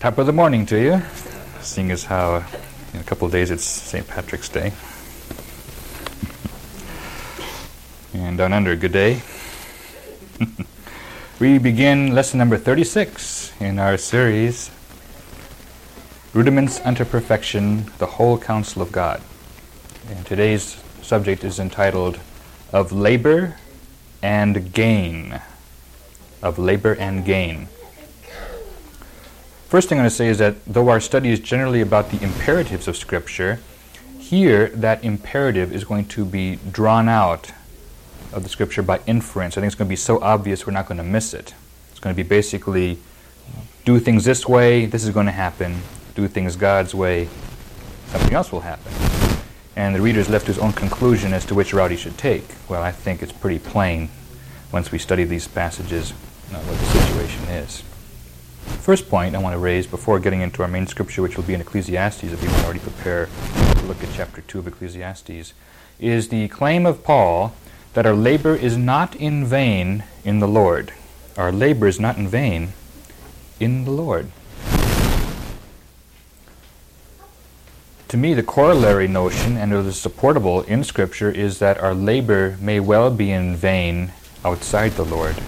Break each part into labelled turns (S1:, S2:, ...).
S1: Top of the morning to you, seeing as how in a couple of days it's St. Patrick's Day. And down under, good day. We begin lesson number 36 in our series, Rudiments unto Perfection, the Whole Counsel of God. And today's subject is entitled, Of Labor and Gain. Of Labor and Gain. First thing I'm going to say is that though our study is generally about the imperatives of Scripture, here that imperative is going to be drawn out of the Scripture by inference. I think it's going to be so obvious we're not going to miss it. It's going to be basically, do things this way, this is going to happen. Do things God's way, something else will happen. And the reader is left to his own conclusion as to which route he should take. Well, I think it's pretty plain once we study these passages what the situation is. First point I want to raise before getting into our main scripture, which will be in Ecclesiastes, if you want to already prepare to look at chapter 2 of Ecclesiastes, is the claim of Paul that our labor is not in vain in the Lord. Our labor is not in vain in the Lord. To me, the corollary notion, and it is supportable in Scripture, is that our labor may well be in vain outside the Lord,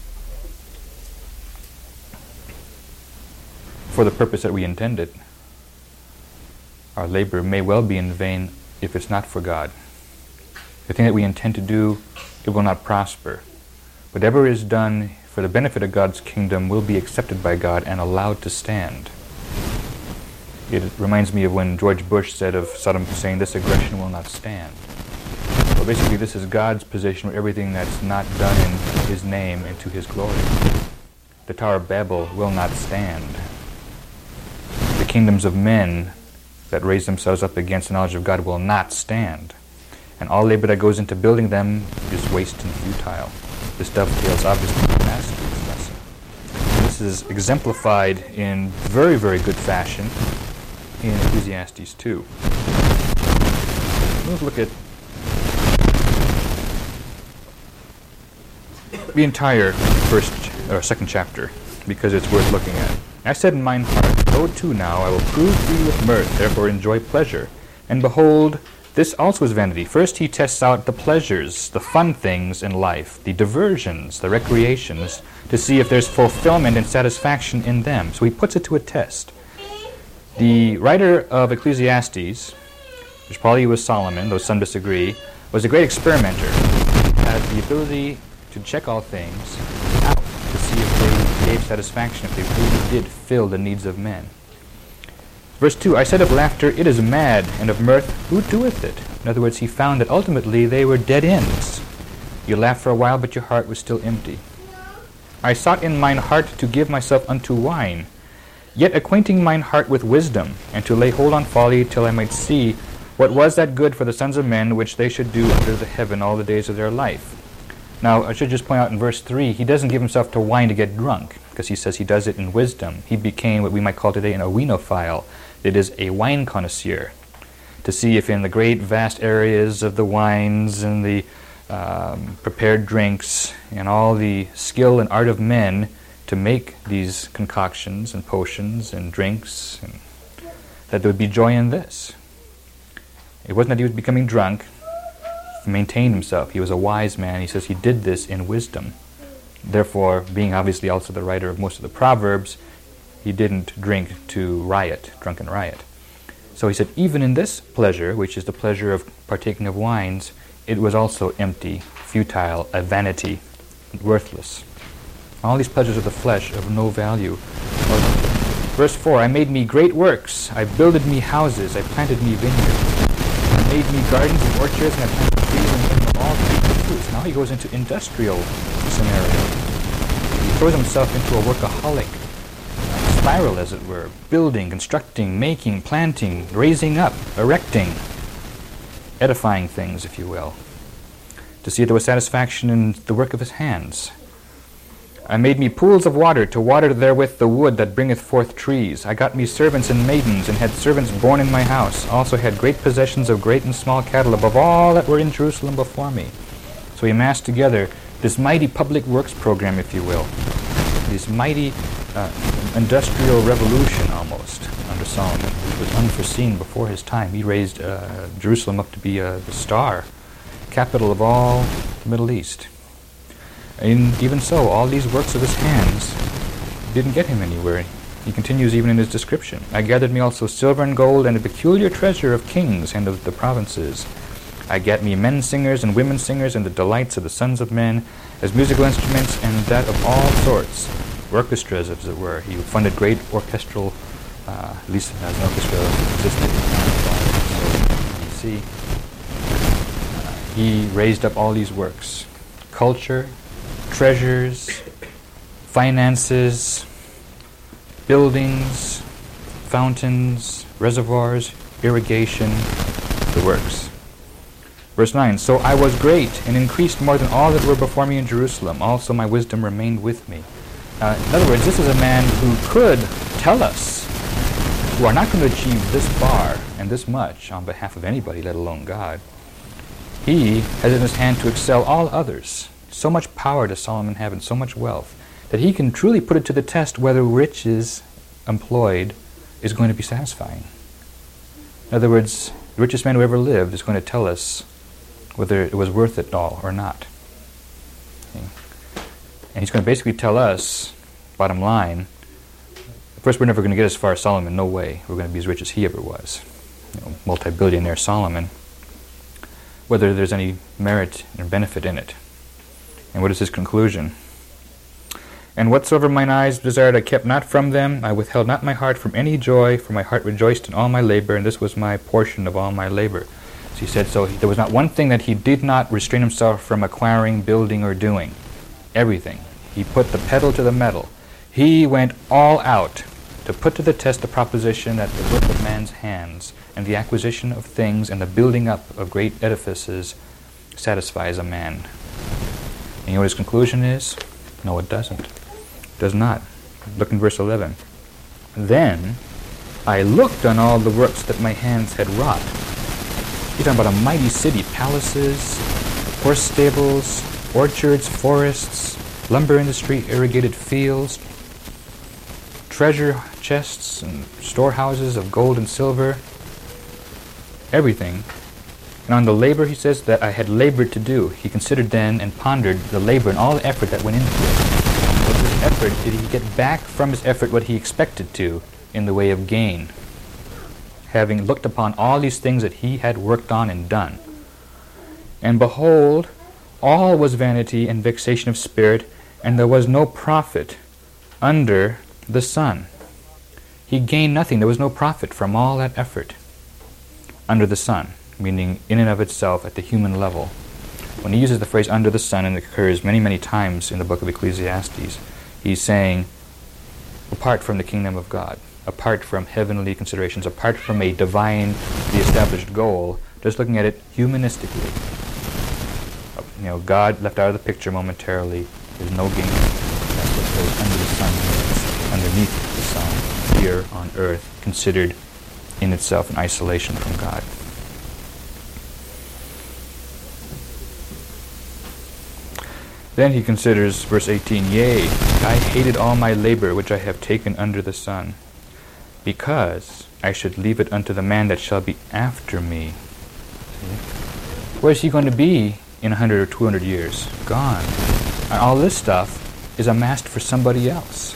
S1: for the purpose that we intended. Our labor may well be in vain if it's not for God. The thing that we intend to do, it will not prosper. Whatever is done for the benefit of God's kingdom will be accepted by God and allowed to stand. It reminds me of when George Bush said of Saddam Hussein, this aggression will not stand. Well, basically this is God's position with everything that's not done in His name and to His glory. The Tower of Babel will not stand. The kingdoms of men that raise themselves up against the knowledge of God will not stand. And all labor that goes into building them is waste and futile. This dovetails obviously with Master's lesson. This is exemplified in very, very good fashion in Ecclesiastes 2. Let's look at the entire second chapter, because it's worth looking at. I said in mine heart, Go to now, I will prove thee with mirth, therefore enjoy pleasure. And behold, this also is vanity. First he tests out the pleasures, the fun things in life, the diversions, the recreations, to see if there's fulfillment and satisfaction in them. So he puts it to a test. The writer of Ecclesiastes, which probably was Solomon, though some disagree, was a great experimenter. He had the ability to check all things out to see if they gave satisfaction, if they really did fill the needs of men. Verse 2, I said of laughter, it is mad, and of mirth, who doeth it? In other words, he found that ultimately they were dead ends. You laughed for a while, but your heart was still empty. I sought in mine heart to give myself unto wine, yet acquainting mine heart with wisdom, and to lay hold on folly till I might see what was that good for the sons of men which they should do under the heaven all the days of their life. Now, I should just point out in verse 3, he doesn't give himself to wine to get drunk, because he says he does it in wisdom. He became what we might call today an oenophile. It is a wine connoisseur, to see if in the great vast areas of the wines and the prepared drinks and all the skill and art of men to make these concoctions and potions and drinks, and that there would be joy in this. It wasn't that he was becoming drunk. He maintained himself. He was a wise man. He says he did this in wisdom. Therefore, being obviously also the writer of most of the Proverbs, he didn't drink to riot, drunken riot. So he said, even in this pleasure, which is the pleasure of partaking of wines, it was also empty, futile, a vanity, worthless. All these pleasures of the flesh of no value. Verse 4, I made me great works. I builded me houses. I planted me vineyards. I made me gardens and orchards, and I planted trees and in them all fruitful fruits. Now he goes into industrial scenario. He throws himself into a workaholic spiral, as it were, building, constructing, making, planting, raising up, erecting, edifying things, if you will, to see if there was satisfaction in the work of his hands. I made me pools of water, to water therewith the wood that bringeth forth trees. I got me servants and maidens, and had servants born in my house. Also had great possessions of great and small cattle, above all that were in Jerusalem before me. So he amassed together this mighty public works program, if you will. this mighty industrial revolution almost under Solomon, which was unforeseen before his time. He raised Jerusalem up to be the star, capital of all the Middle East. And even so, all these works of his hands didn't get him anywhere. He continues even in his description. I gathered me also silver and gold and a peculiar treasure of kings and of the provinces. I gat me men singers and women singers and the delights of the sons of men as musical instruments and that of all sorts, orchestras as it were. He funded great orchestral, at least as an orchestra existed in BC. He raised up all these works: culture, treasures, finances, buildings, fountains, reservoirs, irrigation, the works. Verse 9, so I was great and increased more than all that were before me in Jerusalem. Also my wisdom remained with me. In other words, this is a man who could tell us, who are not going to achieve this far and this much on behalf of anybody, let alone God. He has in his hand to excel all others. So much power does Solomon have and so much wealth that he can truly put it to the test whether riches employed is going to be satisfying. In other words, the richest man who ever lived is going to tell us whether it was worth it all or not. Okay. And he's going to basically tell us, bottom line, first, we're never going to get as far as Solomon, no way. We're going to be as rich as he ever was. Multi-billionaire Solomon, whether there's any merit and benefit in it. And what is his conclusion? And whatsoever mine eyes desired I kept not from them, I withheld not my heart from any joy, for my heart rejoiced in all my labor, and this was my portion of all my labor. So he said, there was not one thing that he did not restrain himself from acquiring, building, or doing. Everything. He put the pedal to the metal. He went all out to put to the test the proposition that the work of man's hands and the acquisition of things and the building up of great edifices satisfies a man. And you know what his conclusion is? No, it doesn't. It does not. Look in verse 11. Then I looked on all the works that my hands had wrought. He's talking about a mighty city, palaces, horse stables, orchards, forests, lumber industry, irrigated fields, treasure chests and storehouses of gold and silver, everything. And on the labor, he says, that I had labored to do. He considered then and pondered the labor and all the effort that went into it. With his effort, did he get back from his effort what he expected to in the way of gain? Having looked upon all these things that he had worked on and done. And behold, all was vanity and vexation of spirit, and there was no profit under the sun. He gained nothing. There was no profit from all that effort under the sun, meaning in and of itself at the human level. When he uses the phrase under the sun, and it occurs many, many times in the book of Ecclesiastes, he's saying, apart from the kingdom of God, apart from heavenly considerations, apart from a divinely established goal, just looking at it humanistically. God left out of the picture momentarily. There's no gain. That's what goes under the sun means, underneath the sun, here on earth, considered in itself in isolation from God. Then he considers verse 18, Yea, I hated all my labor which I have taken under the sun, because I should leave it unto the man that shall be after me. See? Where is he going to be in 100 or 200 years? Gone. And all this stuff is amassed for somebody else.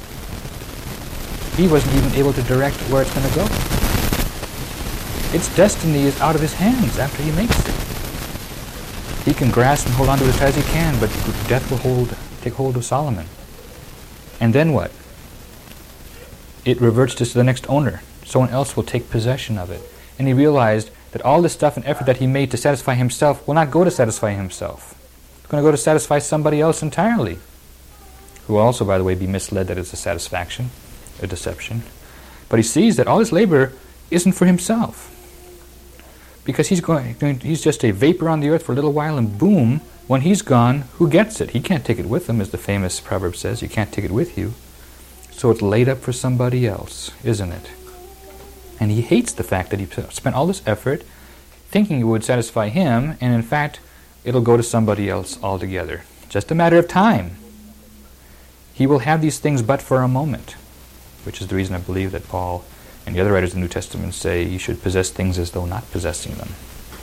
S1: He wasn't even able to direct where it's going to go. Its destiny is out of his hands after he makes it. He can grasp and hold on to it as tight as he can, but death will take hold of Solomon. And then what? It reverts to the next owner. Someone else will take possession of it. And he realized that all this stuff and effort that he made to satisfy himself will not go to satisfy himself. It's going to go to satisfy somebody else entirely, who will also, by the way, be misled that it's a satisfaction, a deception. But he sees that all his labor isn't for himself, because he's just a vapor on the earth for a little while, and boom, when he's gone, who gets it? He can't take it with him, as the famous proverb says. You can't take it with you. So it's laid up for somebody else, isn't it? And he hates the fact that he spent all this effort thinking it would satisfy him, and in fact, it'll go to somebody else altogether. Just a matter of time. He will have these things but for a moment, which is the reason I believe that Paul and the other writers of the New Testament say you should possess things as though not possessing them.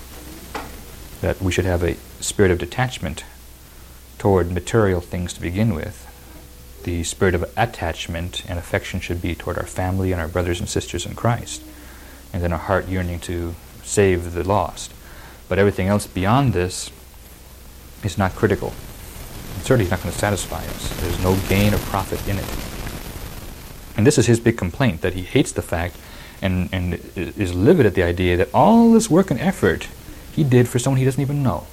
S1: That we should have a spirit of detachment toward material things to begin with. The spirit of attachment and affection should be toward our family and our brothers and sisters in Christ, and then a heart yearning to save the lost. But everything else beyond this is not critical. And certainly it's not going to satisfy us. There's no gain or profit in it. And this is his big complaint, that he hates the fact and is livid at the idea that all this work and effort he did for someone he doesn't even know.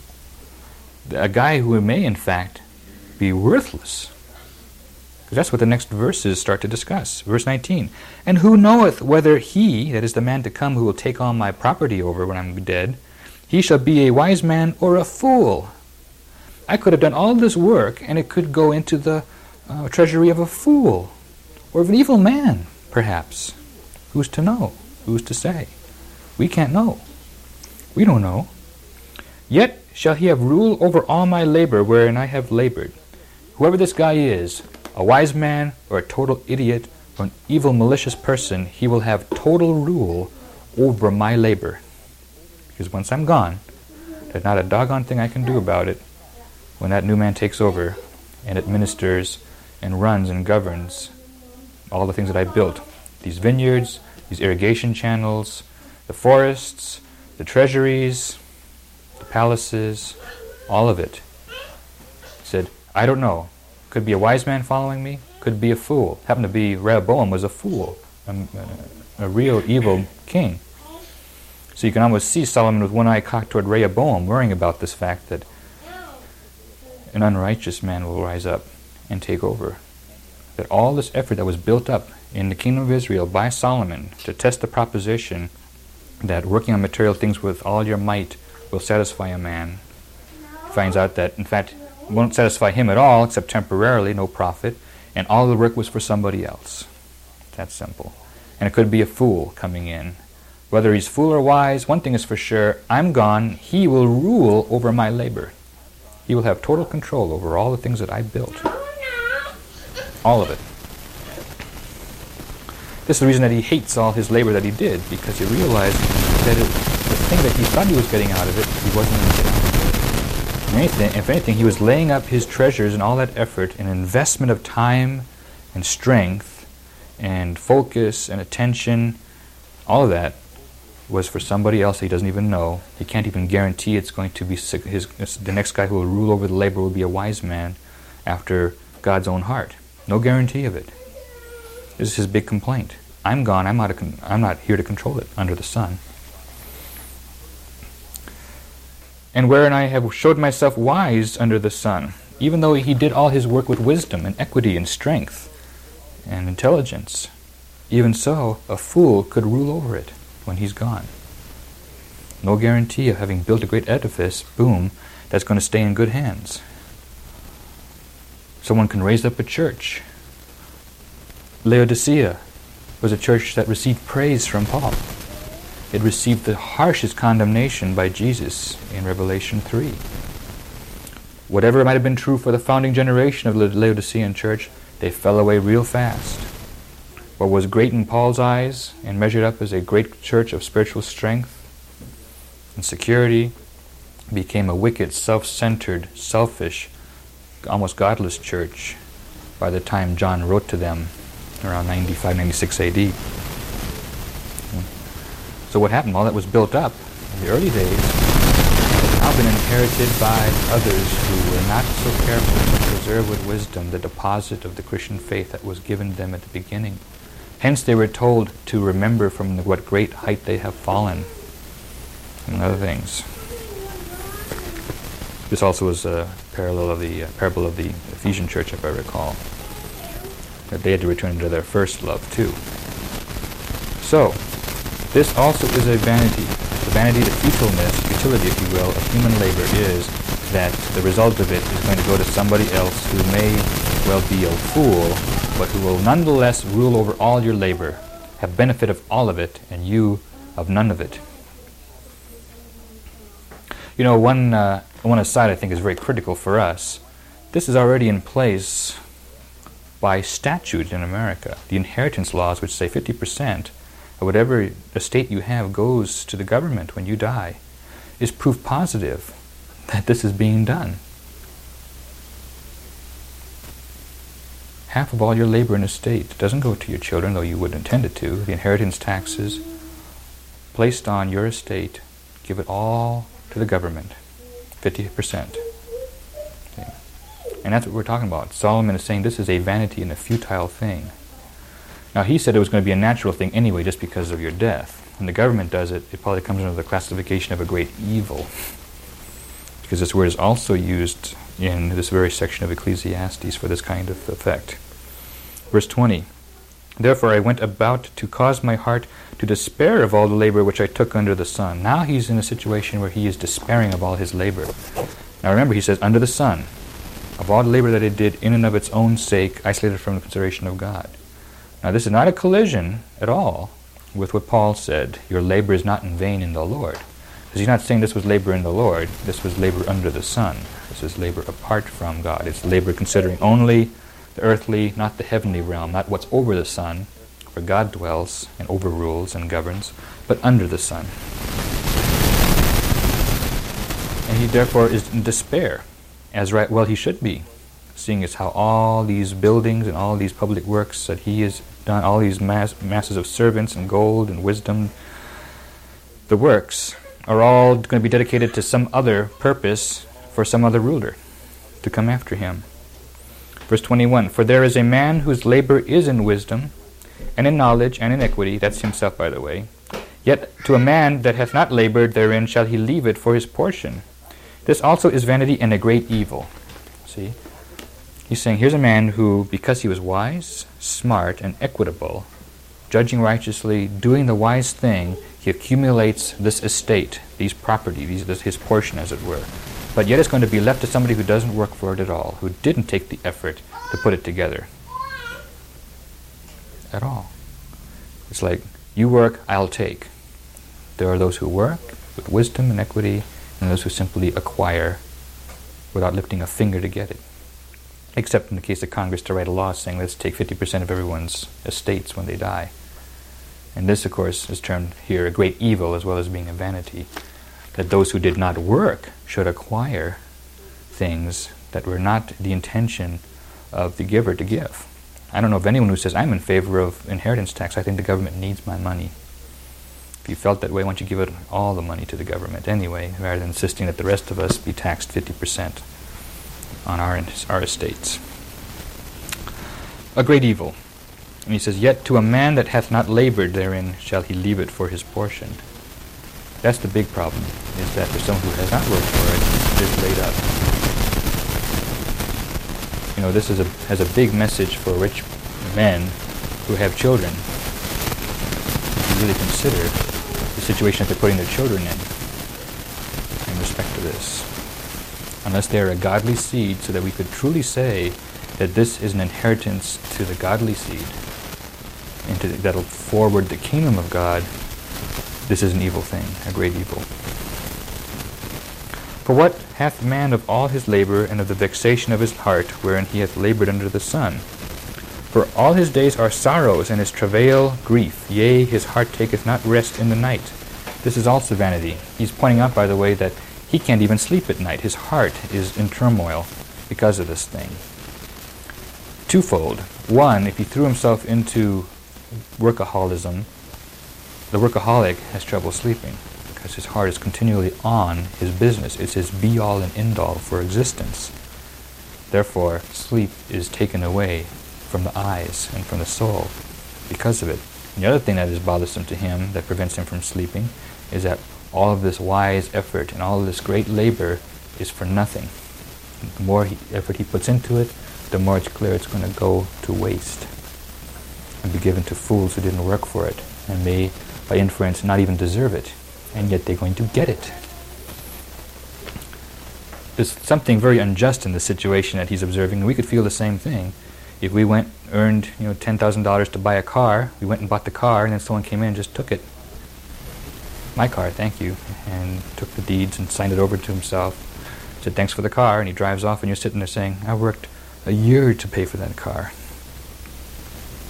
S1: A guy who may, in fact, be worthless. Because that's what the next verses start to discuss. Verse 19. And who knoweth whether he, that is the man to come who will take all my property over when I'm dead, he shall be a wise man or a fool? I could have done all this work, and it could go into the treasury of a fool, or of an evil man, perhaps. Who's to know? Who's to say? We can't know. We don't know. Yet shall he have rule over all my labor wherein I have labored. Whoever this guy is, a wise man or a total idiot or an evil malicious person, he will have total rule over my labor. Because once I'm gone, there's not a doggone thing I can do about it when that new man takes over and administers and runs and governs all the things that I built. These vineyards, these irrigation channels, the forests, the treasuries, the palaces, all of it. He said, I don't know. Could be a wise man following me, could be a fool. Happened to be Rehoboam was a fool, a real evil king. So you can almost see Solomon with one eye cocked toward Rehoboam, worrying about this fact that an unrighteous man will rise up and take over. That all this effort that was built up in the kingdom of Israel by Solomon to test the proposition that working on material things with all your might will satisfy a man, finds out that, in fact, it won't satisfy him at all, except temporarily, no profit, and all the work was for somebody else. That's simple. And it could be a fool coming in. Whether he's fool or wise, one thing is for sure, I'm gone, he will rule over my labor. He will have total control over all the things that I built. All of it. This is the reason that he hates all his labor that he did, because he realized that the thing that he thought he was getting out of it, he wasn't going to get out of it. If anything, he was laying up his treasures and all that effort, an investment of time and strength and focus and attention, all of that was for somebody else that he doesn't even know. He can't even guarantee it's going to be the next guy who will rule over the labor will be a wise man after God's own heart. No guarantee of it. This is his big complaint. I'm gone. I'm not here to control it under the sun. And wherein I have showed myself wise under the sun, even though he did all his work with wisdom and equity and strength and intelligence, even so, a fool could rule over it when he's gone. No guarantee of having built a great edifice, boom, that's going to stay in good hands. Someone can raise up a church. Laodicea was a church that received praise from Paul. It received the harshest condemnation by Jesus in Revelation 3. Whatever might have been true for the founding generation of the Laodicean church, they fell away real fast. What was great in Paul's eyes and measured up as a great church of spiritual strength and security became a wicked, self-centered, selfish, almost godless church by the time John wrote to them around 95, 96 AD. So what happened? All that was built up in the early days has now been inherited by others who were not so careful to preserve with wisdom the deposit of the Christian faith that was given them at the beginning. Hence they were told to remember from what great height they have fallen, and other things. This also was a parallel of the parable of the Ephesian church, if I recall, that they had to return to their first love too. So, this also is a vanity. The vanity, the futility, if you will, of human labor is that the result of it is going to go to somebody else who may well be a fool, but who will nonetheless rule over all your labor, have benefit of all of it, and you of none of it. You know, one aside I think is very critical for us. This is already in place by statute in America. The inheritance laws, which say 50% of whatever estate you have goes to the government when you die, is proof positive that this is being done. Half of all your labor and estate doesn't go to your children, though you would intend it to. The inheritance taxes placed on your estate, give it all to the government, 50%. Okay. And that's what we're talking about. Solomon is saying this is a vanity and a futile thing. Now, he said it was going to be a natural thing anyway just because of your death. When the government does it, it probably comes under the classification of a great evil, because this word is also used in this very section of Ecclesiastes for this kind of effect. Verse 20, therefore I went about to cause my heart to despair of all the labor which I took under the sun. Now he's in a situation where he is despairing of all his labor. Now remember, he says, under the sun, of all the labor that it did in and of its own sake, isolated from the consideration of God. Now this is not a collision at all with what Paul said, your labor is not in vain in the Lord. Because he's not saying this was labor in the Lord, this was labor under the sun. This is labor apart from God. It's labor considering only the earthly, not the heavenly realm, not what's over the sun, where God dwells and overrules and governs, but under the sun. And he therefore is in despair, as right well he should be, seeing as how all these buildings and all these public works that he has done, all these masses of servants and gold and wisdom, the works are all going to be dedicated to some other purpose for some other ruler to come after him. Verse 21, for there is a man whose labor is in wisdom, and in knowledge, and in equity, that's himself, by the way. Yet to a man that hath not labored therein shall he leave it for his portion. This also is vanity and a great evil. See? He's saying, here's a man who, because he was wise, smart, and equitable, judging righteously, doing the wise thing, he accumulates this estate, these property, his portion, as it were. But yet it's going to be left to somebody who doesn't work for it at all, who didn't take the effort to put it together. At all. It's like, you work, I'll take. There are those who work with wisdom and equity, and those who simply acquire without lifting a finger to get it. Except in the case of Congress to write a law saying, let's take 50% of everyone's estates when they die. And this, of course, is termed here a great evil as well as being a vanity, that those who did not work should acquire things that were not the intention of the giver to give. I don't know of anyone who says, I'm in favor of inheritance tax, I think the government needs my money. If you felt that way, why don't you give it all the money to the government anyway, rather than insisting that the rest of us be taxed 50% on our estates. A great evil. And he says, yet to a man that hath not labored therein shall he leave it for his portion. That's the big problem, is that for someone who has not worked for it, it is laid up. You know, this has a big message for rich men who have children. If you really consider the situation that they're putting their children in respect to this. Unless they are a godly seed, so that we could truly say that this is an inheritance to the godly seed, and that'll forward the kingdom of God, this is an evil thing, a great evil. For what hath man of all his labor, and of the vexation of his heart, wherein he hath labored under the sun? For all his days are sorrows, and his travail grief. Yea, his heart taketh not rest in the night. This is also vanity. He's pointing out, by the way, that he can't even sleep at night. His heart is in turmoil because of this thing. Twofold. One, if he threw himself into workaholism, the workaholic has trouble sleeping because his heart is continually on his business. It's his be-all and end-all for existence. Therefore, sleep is taken away from the eyes and from the soul because of it. And the other thing that is bothersome to him, that prevents him from sleeping, is that all of this wise effort and all of this great labor is for nothing. The more effort he puts into it, the more it's clear it's going to go to waste and be given to fools who didn't work for it and may, by inference, not even deserve it, and yet they're going to get it. There's something very unjust in the situation that he's observing. We could feel the same thing. If we earned $10,000 to buy a car, we went and bought the car, and then someone came in and just took it. My car, thank you, and took the deeds and signed it over to himself. Said, thanks for the car, and he drives off, and you're sitting there saying, I worked a year to pay for that car.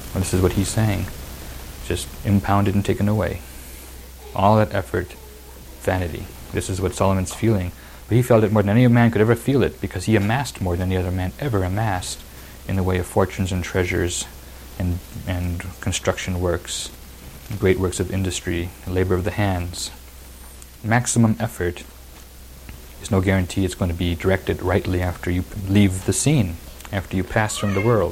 S1: Well, this is what he's saying. Just impounded and taken away. All that effort, vanity. This is what Solomon's feeling. But he felt it more than any man could ever feel it, because he amassed more than any other man ever amassed in the way of fortunes and treasures and construction works, great works of industry, labor of the hands. Maximum effort is no guarantee it's going to be directed rightly after you leave the scene, after you pass from the world.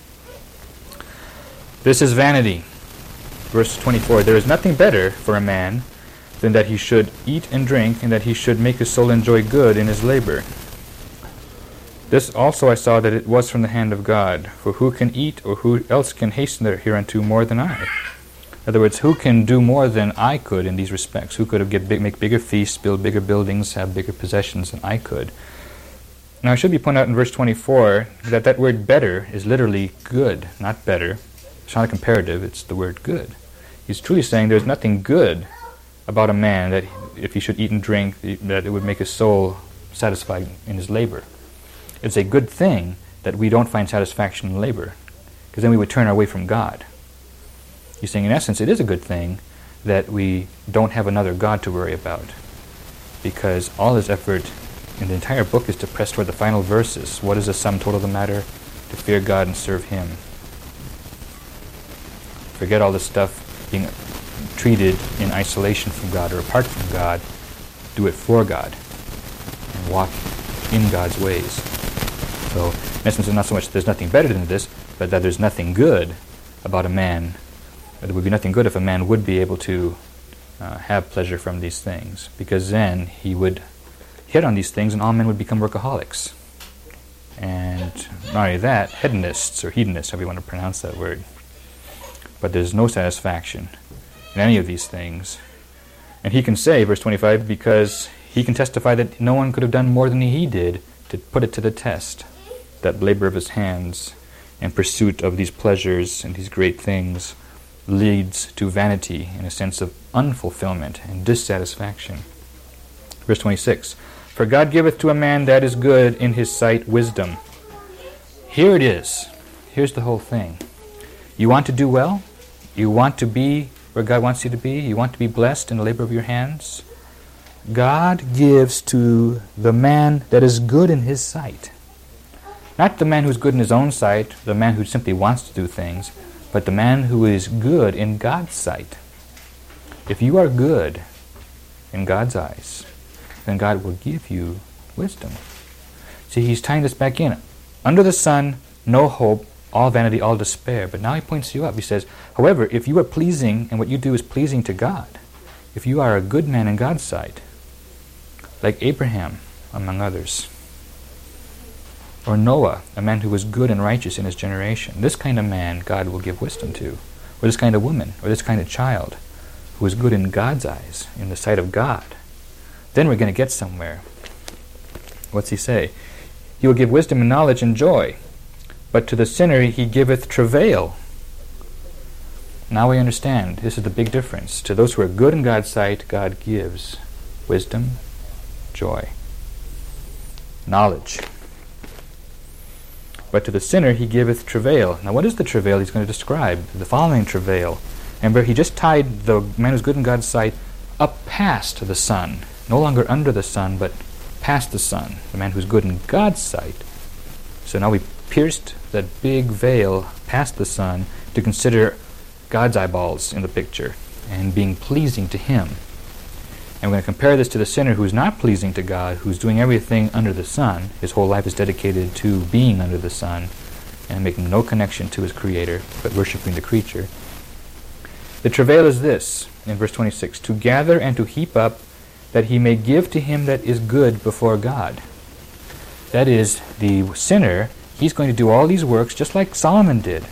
S1: This is vanity. Verse 24, there is nothing better for a man than that he should eat and drink, and that he should make his soul enjoy good in his labor. This also I saw that it was from the hand of God. For who can eat, or who else can hasten hereunto more than I? In other words, who can do more than I could in these respects? Who could make bigger feasts, build bigger buildings, have bigger possessions than I could? Now it should be pointed out in verse 24 that that word better is literally good, not better. It's not a comparative, it's the word good. He's truly saying there's nothing good about a man that if he should eat and drink, that it would make his soul satisfied in his labor. It's a good thing that we don't find satisfaction in labor, because then we would turn away from God. He's saying, in essence, it is a good thing that we don't have another God to worry about, because all his effort in the entire book is to press toward the final verses. What is the sum total of the matter? To fear God and serve him. Forget all this stuff being treated in isolation from God or apart from God. Do it for God and walk in God's ways. So, in essence, it's not so much there's nothing better than this, but that there's nothing good about a man. There would be nothing good if a man would be able to have pleasure from these things, because then he would hit on these things and all men would become workaholics. And not only that, hedonists or hedonists, however you want to pronounce that word. But there's no satisfaction in any of these things. And he can say, verse 25, because he can testify that no one could have done more than he did to put it to the test, that labor of his hands and pursuit of these pleasures and these great things leads to vanity and a sense of unfulfillment and dissatisfaction. Verse 26, for God giveth to a man that is good in his sight wisdom. Here it is. Here's the whole thing. You want to do well? You want to be where God wants you to be? You want to be blessed in the labor of your hands? God gives to the man that is good in his sight. Not the man who's good in his own sight, the man who simply wants to do things, but the man who is good in God's sight. If you are good in God's eyes, then God will give you wisdom. See, he's tying this back in. Under the sun, no hope, all vanity, all despair. But now he points you up. He says, however, if you are pleasing and what you do is pleasing to God, if you are a good man in God's sight, like Abraham, among others, or Noah, a man who was good and righteous in his generation, this kind of man God will give wisdom to, or this kind of woman, or this kind of child, who is good in God's eyes, in the sight of God. Then we're going to get somewhere. What's he say? He will give wisdom and knowledge and joy, but to the sinner he giveth travail. Now we understand. This is the big difference. To those who are good in God's sight, God gives wisdom, joy, knowledge. But to the sinner he giveth travail. Now what is the travail he's going to describe? The following travail. Remember, he just tied the man who's good in God's sight up past the sun. No longer under the sun, but past the sun. The man who's good in God's sight. So now we pierced that big veil past the sun to consider God's eyeballs in the picture and being pleasing to him. And we're going to compare this to the sinner who's not pleasing to God, who's doing everything under the sun. His whole life is dedicated to being under the sun and making no connection to his Creator, but worshiping the creature. The travail is this, in verse 26, to gather and to heap up, that he may give to him that is good before God. That is, the sinner, he's going to do all these works just like Solomon did.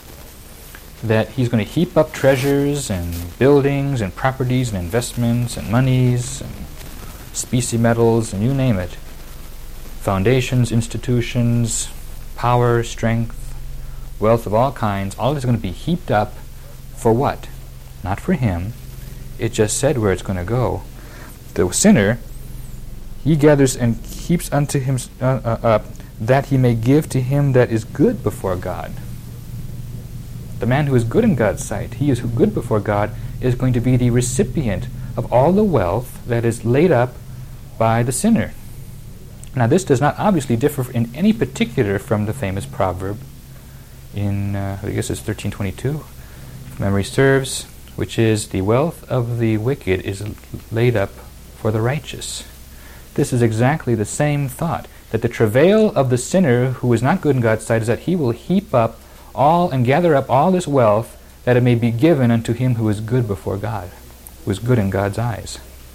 S1: That he's going to heap up treasures and buildings and properties and investments and monies and specie metals and you name it. Foundations, institutions, power, strength, wealth of all kinds, all is going to be heaped up for what? Not for him. It just said where it's going to go. The sinner, he gathers and heaps unto him up that he may give to him that is good before God. The man who is good in God's sight, he is good before God, is going to be the recipient of all the wealth that is laid up by the sinner. Now this does not obviously differ in any particular from the famous proverb in, I guess it's 13:22, if memory serves, which is, the wealth of the wicked is laid up for the righteous. This is exactly the same thought, that the travail of the sinner who is not good in God's sight is that he will heap up all and gather up all this wealth, that it may be given unto him who is good before God, who is good in God's eyes.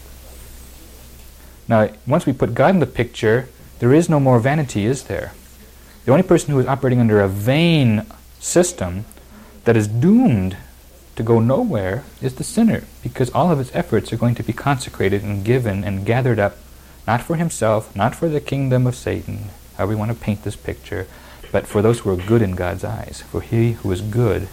S1: Now, once we put God in the picture, there is no more vanity, is there? The only person who is operating under a vain system that is doomed to go nowhere is the sinner, because all of his efforts are going to be consecrated and given and gathered up, not for himself, not for the kingdom of Satan, however we want to paint this picture, but for those who are good in God's eyes, for he who is good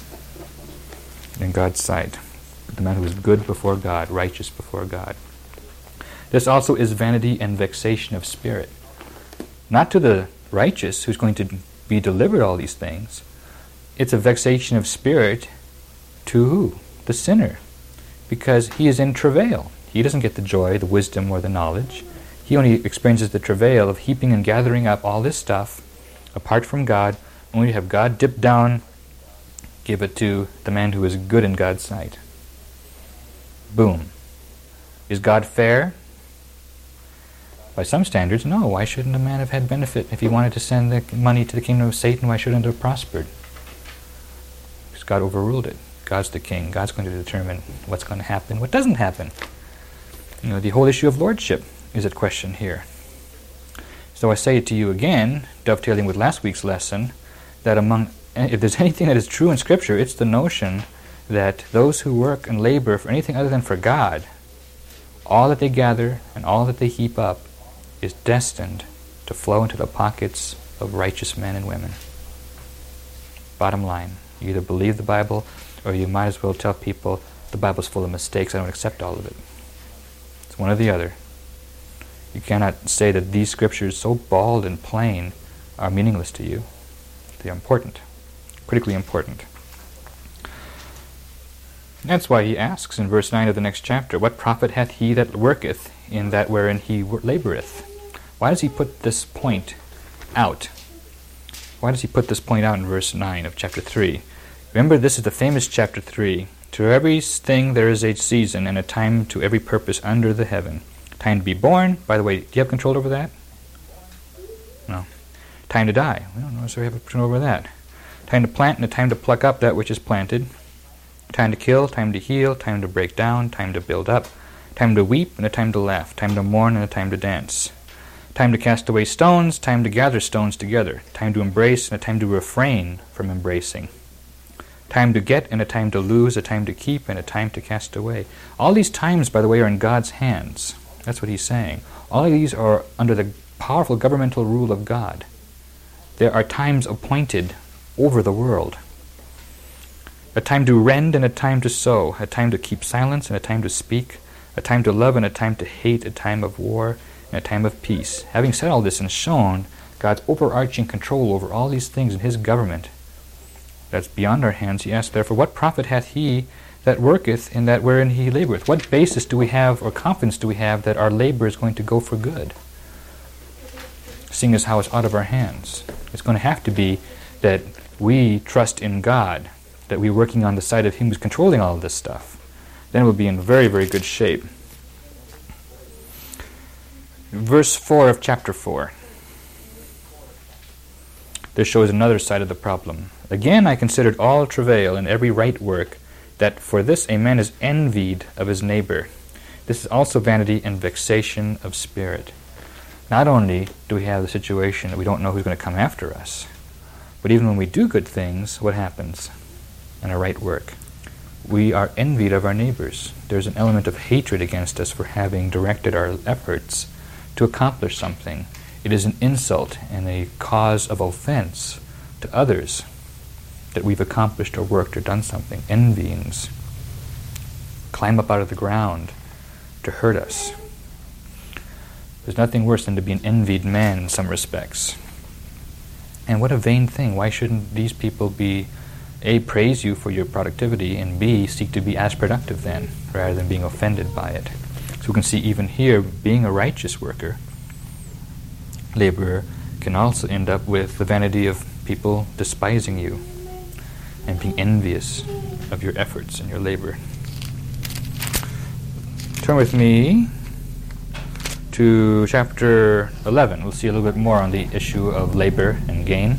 S1: in God's sight, the man who is good before God, righteous before God. This also is vanity and vexation of spirit. Not to the righteous who's going to be delivered all these things. It's a vexation of spirit to who? The sinner. Because he is in travail. He doesn't get the joy, the wisdom, or the knowledge. He only experiences the travail of heaping and gathering up all this stuff apart from God, only to have God dip down, give it to the man who is good in God's sight. Boom. Is God fair? By some standards, no. Why shouldn't a man have had benefit? If he wanted to send the money to the kingdom of Satan, why shouldn't it have prospered? Because God overruled it. God's the king. God's going to determine what's going to happen, what doesn't happen. The whole issue of lordship is at question here. So I say it to you again, dovetailing with last week's lesson, that if there's anything that is true in Scripture, it's the notion that those who work and labor for anything other than for God, all that they gather and all that they heap up is destined to flow into the pockets of righteous men and women. Bottom line, you either believe the Bible or you might as well tell people the Bible's full of mistakes, I don't accept all of it. It's one or the other. You cannot say that these scriptures, so bald and plain, are meaningless to you. They are important, critically important. That's why he asks in verse 9 of the next chapter, what profit hath he that worketh in that wherein he laboureth? Why does he put this point out? Why does he put this point out in verse 9 of chapter 3? Remember, this is the famous chapter 3. To everything there is a season and a time to every purpose under the heaven. Time to be born. By the way, do you have control over that? No. Time to die. We don't know if we have control over that. Time to plant and a time to pluck up that which is planted. Time to kill, time to heal, time to break down, time to build up. Time to weep and a time to laugh. Time to mourn and a time to dance. Time to cast away stones, time to gather stones together. Time to embrace and a time to refrain from embracing. Time to get and a time to lose, a time to keep and a time to cast away. All these times, by the way, are in God's hands. That's what he's saying. All of these are under the powerful governmental rule of God. There are times appointed over the world. A time to rend and a time to sow, a time to keep silence and a time to speak, a time to love and a time to hate, a time of war and a time of peace. Having said all this and shown God's overarching control over all these things in his government that's beyond our hands, he asks, therefore, what profit hath he that worketh in that wherein he laboureth? What basis do we have or confidence do we have that our labour is going to go for good, seeing as how it's out of our hands? It's going to have to be that we trust in God, that we're working on the side of him who's controlling all of this stuff. Then we'll be in very, very good shape. Verse 4 of chapter 4. This shows another side of the problem. Again, I considered all travail and every right work, that for this a man is envied of his neighbor. This is also vanity and vexation of spirit. Not only do we have the situation that we don't know who's going to come after us, but even when we do good things, what happens in our right work? We are envied of our neighbors. There's an element of hatred against us for having directed our efforts to accomplish something. It is an insult and a cause of offense to others that we've accomplished or worked or done something. Envyings climb up out of the ground to hurt us. There's nothing worse than to be an envied man in some respects. And what a vain thing. Why shouldn't these people be A, praise you for your productivity, and B, seek to be as productive then, rather than being offended by it. So we can see even here, being a righteous worker, laborer, can also end up with the vanity of people despising you and being envious of your efforts and your labor. Turn with me to chapter 11. We'll see a little bit more on the issue of labor and gain.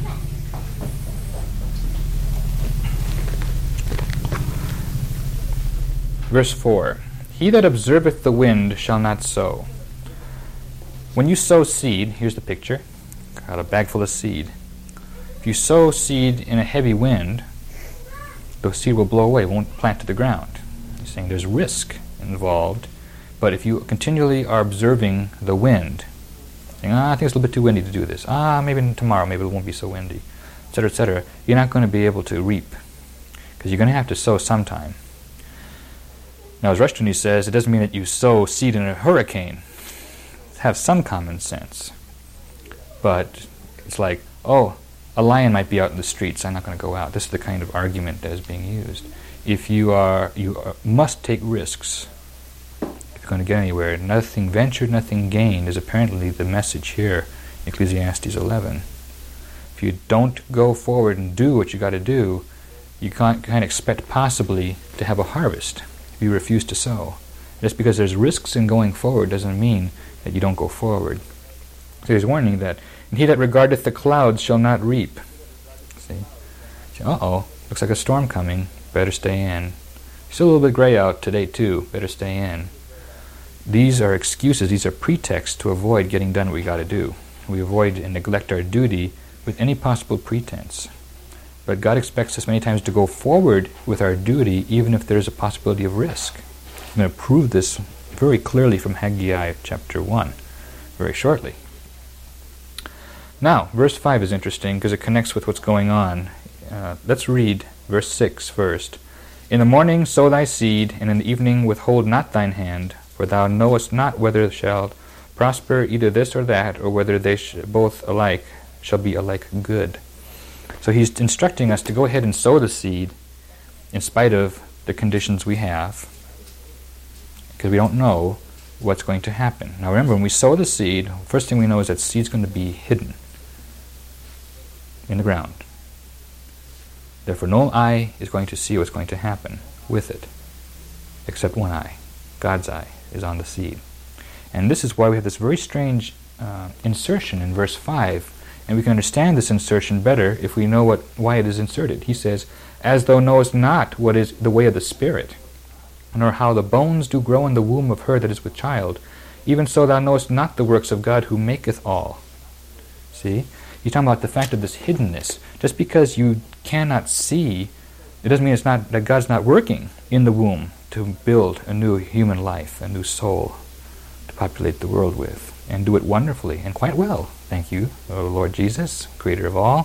S1: Verse 4, He that observeth the wind shall not sow. When you sow seed, here's the picture, got a bag full of seed. If you sow seed in a heavy wind, the seed will blow away, won't plant to the ground. He's saying there's risk involved, but if you continually are observing the wind, saying, I think it's a little bit too windy to do this, maybe tomorrow, maybe it won't be so windy, etc., you're not going to be able to reap, because you're going to have to sow sometime. Now, as Rushdoony says, it doesn't mean that you sow seed in a hurricane. Have some common sense. But it's like, a lion might be out in the streets, I'm not going to go out. This is the kind of argument that is being used. If you must take risks if you're going to get anywhere. Nothing ventured, nothing gained is apparently the message here in Ecclesiastes 11. If you don't go forward and do what you got to do, you can't expect possibly to have a harvest if you refuse to sow. Just because there's risks in going forward doesn't mean that you don't go forward. So he's warning that, and he that regardeth the clouds shall not reap. See? Looks like a storm coming, better stay in. Still a little bit gray out today too, better stay in. These are excuses, these are pretexts to avoid getting done what we got to do. We avoid and neglect our duty with any possible pretense. But God expects us many times to go forward with our duty even if there's a possibility of risk. I'm going to prove this very clearly from Haggai chapter 1, very shortly. Now, verse 5 is interesting because it connects with what's going on. Let's read verse 6 first. In the morning sow thy seed, and in the evening withhold not thine hand, for thou knowest not whether shalt prosper either this or that, or whether they both alike shall be alike good. So he's instructing us to go ahead and sow the seed in spite of the conditions we have, because we don't know what's going to happen. Now remember, when we sow the seed, first thing we know is that seed's going to be hidden in the ground. Therefore, no eye is going to see what's going to happen with it, except one eye. God's eye is on the seed. And this is why we have this very strange insertion in verse 5, and we can understand this insertion better if we know why it is inserted. He says, As thou knowest not what is the way of the Spirit, nor how the bones do grow in the womb of her that is with child, even so thou knowest not the works of God who maketh all. See? He's talking about the fact of this hiddenness. Just because you cannot see, it doesn't mean that God's not working in the womb to build a new human life, a new soul to populate the world with, and do it wonderfully and quite well. Thank you, O Lord Jesus, Creator of all.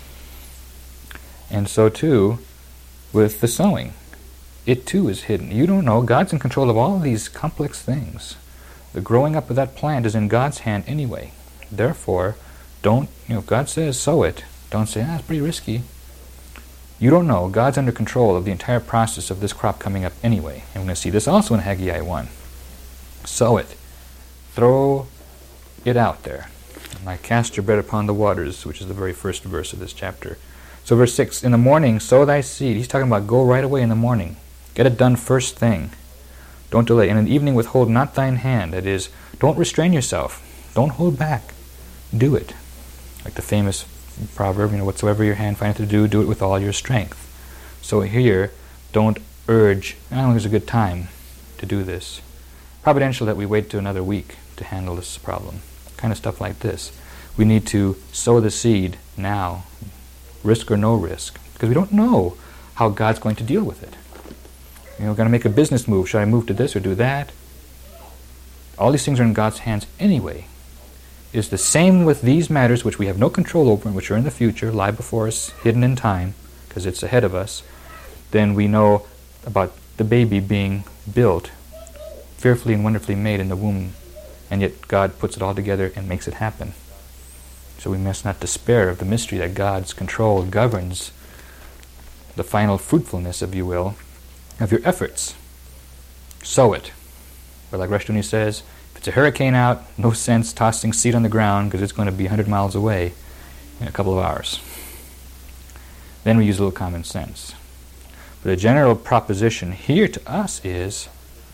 S1: And so too with the sowing. It too is hidden. You don't know. God's in control of all these complex things. The growing up of that plant is in God's hand anyway. Therefore, if God says sow it, don't say, it's pretty risky. You don't know. God's under control of the entire process of this crop coming up anyway. And we're going to see this also in Haggai 1. Sow it. Throw it out there. And I cast your bread upon the waters, which is the very first verse of this chapter. So verse 6, in the morning sow thy seed. He's talking about go right away in the morning. Get it done first thing. Don't delay. And in the evening withhold not thine hand. That is, don't restrain yourself. Don't hold back. Do it. Like the famous proverb, whatsoever your hand findeth to do, do it with all your strength. So here, don't urge, I don't think it's a good time to do this. Providential that we wait to another week to handle this problem. Kind of stuff like this. We need to sow the seed now, risk or no risk, because we don't know how God's going to deal with it. We're going to make a business move. Should I move to this or do that? All these things are in God's hands anyway. Is the same with these matters which we have no control over and which are in the future, lie before us, hidden in time, because it's ahead of us. Then we know about the baby being built, fearfully and wonderfully made in the womb, and yet God puts it all together and makes it happen. So we must not despair of the mystery that God's control governs the final fruitfulness, if you will, of your efforts. Sow it. But like Rushdoony says, if it's a hurricane out, no sense tossing seed on the ground because it's going to be 100 miles away in a couple of hours. Then we use a little common sense. But the general proposition here to us is,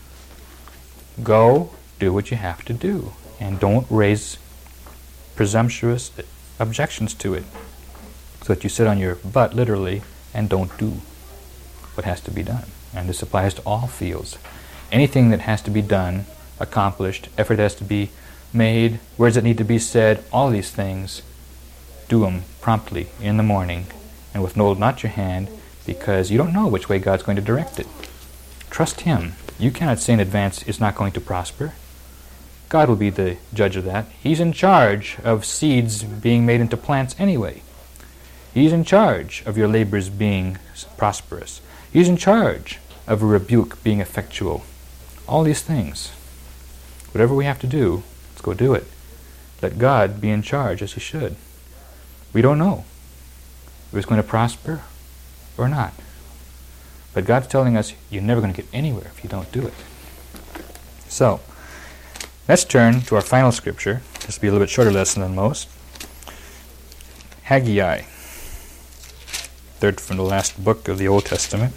S1: go do what you have to do, and don't raise presumptuous objections to it, so that you sit on your butt, literally, and don't do what has to be done. And this applies to all fields. Anything that has to be done, accomplished, effort has to be made, words that need to be said, all these things, do them promptly in the morning, and with no not your hand, because you don't know which way God's going to direct it. Trust Him. You cannot say in advance it's not going to prosper. God will be the judge of that. He's in charge of seeds being made into plants anyway. He's in charge of your labors being prosperous. He's in charge of a rebuke being effectual. All these things. Whatever we have to do, let's go do it. Let God be in charge as He should. We don't know if it's going to prosper or not. But God's telling us you're never going to get anywhere if you don't do it. So, let's turn to our final scripture. This will be a little bit shorter lesson than most. Haggai, third from the last book of the Old Testament.